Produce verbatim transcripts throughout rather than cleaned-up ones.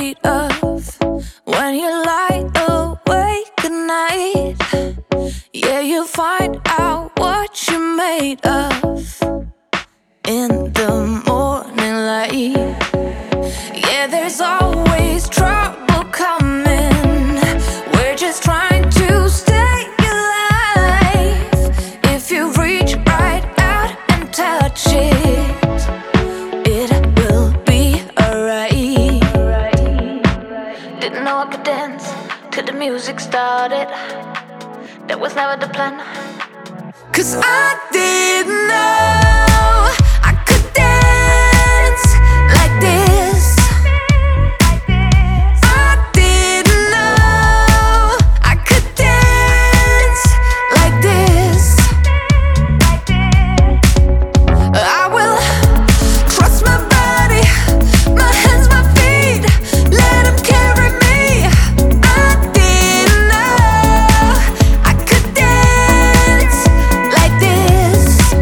afraid of when you lie awake at night. Yeah, you find out what you're made of in the morning light. Yeah, there's always trouble coming. We're just trying to stay alive. If you reach right out and touch it, it will be alright. Didn't know I could dance till the music started. That was never the plan, 'cause I didn't know I could dance like this. I didn't know I could dance like this. I will trust my body, my hands, my feet, let them carry me. I didn't know I could dance like this.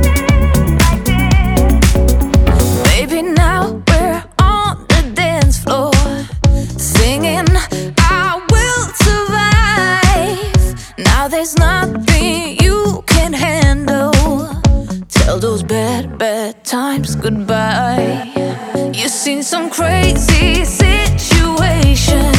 Baby, now we're on the dance floor, singing I will survive. Now there's nothing you can handle. Tell those bad, bad times goodbye. You've seen some crazy situations.